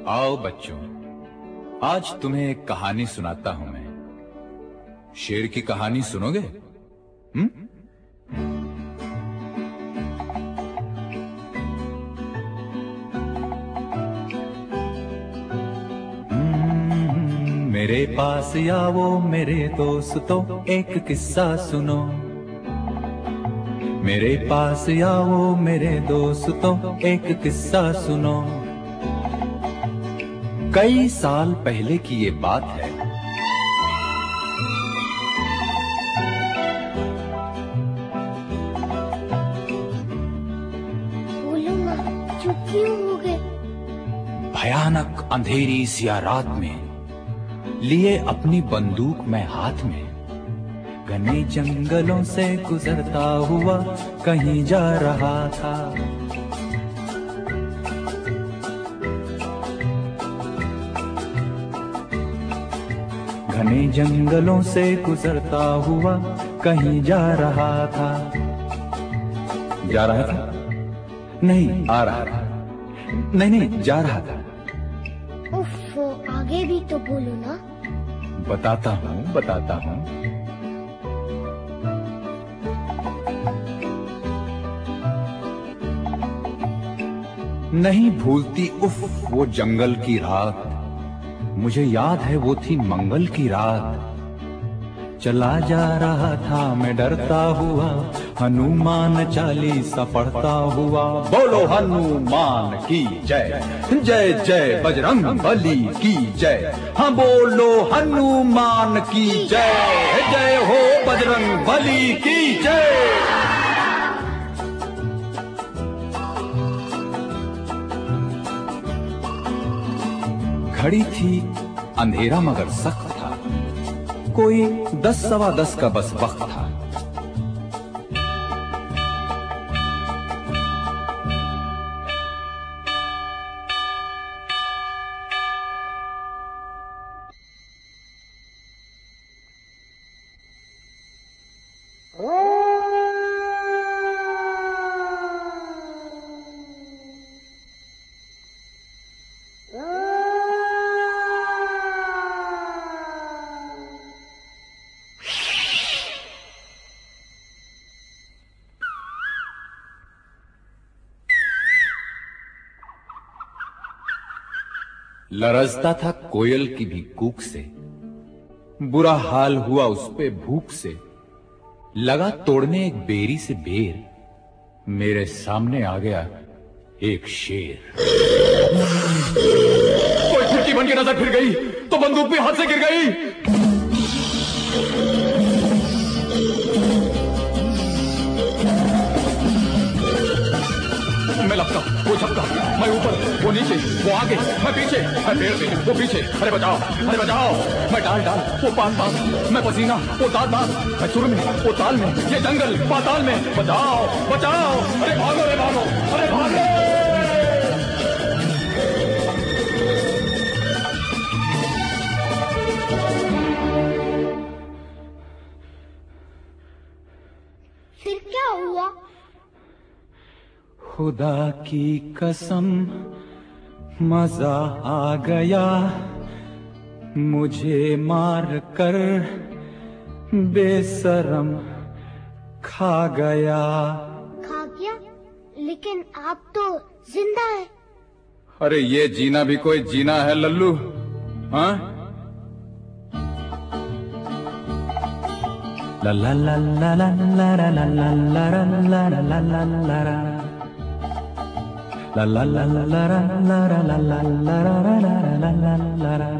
आओ बच्चों, आज तुम्हें एक कहानी सुनाता हूं मैं। शेर की कहानी सुनोगे? मेरे पास आओ मेरे दोस्तों, एक किस्सा सुनो। मेरे पास आओ मेरे दोस्तों, एक किस्सा सुनो। कई साल पहले की ये बात है। बोलो ना, चुप क्यों हो गए? भयानक अंधेरी सी रात में लिए अपनी बंदूक मैं हाथ में, घने जंगलों से गुजरता हुआ कहीं जा रहा था। घने जंगलों से गुजरता हुआ कहीं जा रहा था। जा रहा था? नहीं, आ रहा था। नहीं, जा रहा था। उफ, आगे भी तो बोलो ना। बताता हूँ। नहीं भूलती उफ वो जंगल की रात, मुझे याद है वो थी मंगल की रात। चला जा रहा था मैं डरता हुआ, हनुमान चालीसा पढ़ता हुआ। बोलो हनुमान की जय, जय जय बजरंग बली की जय। हाँ बोलो हनुमान की जय, जय हो बजरंग बली की जय। घड़ी थी अंधेरा मगर सख्त था, कोई 10 सवा 10 का बस वक्त था। लरजता था कोयल की भी कूक से, बुरा हाल हुआ उस पे भूख से। लगा तोड़ने एक बेरी से बेर, मेरे सामने आ गया एक शेर। कोई खिड़की बन के नजर फिर गई तो बंदूक भी हाथ से गिर गई। मैं लपका, वो झपका, मैं ऊपर, वो नीचे, वो आगे, मैं पीछे, मैं पेड़ पे, वो पीछे। अरे बचाओ, अरे बचाओ। मैं डाल डाल, वो पान पान, मैं पसीना, वो दाद दाद, मैं सुर में, वो ताल में, ये जंगल पाताल में। बचाओ, बचाओ। अरे भागो, अरे भागो, अरे भागो। फिर क्या हुआ? खुदा की कसम मजा आ गया, मुझे मार कर बेशरम खा गया। खा गया? लेकिन आप तो जिंदा है। अरे ये जीना भी कोई जीना है लल्लू? हाँ? ला ला ला ला ला ला ला ला ला ला ला ला ला ला ला। La la la la la la la la la la la la la la la.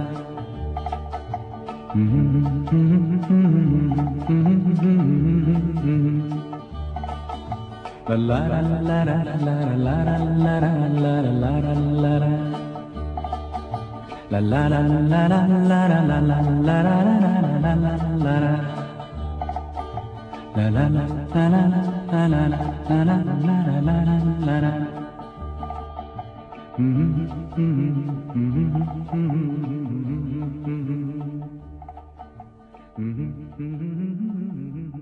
La la la la la la la la la la la la la la. La la la la la la la la la la la la la la. La la la la la la la la la la la. Mm-hmm.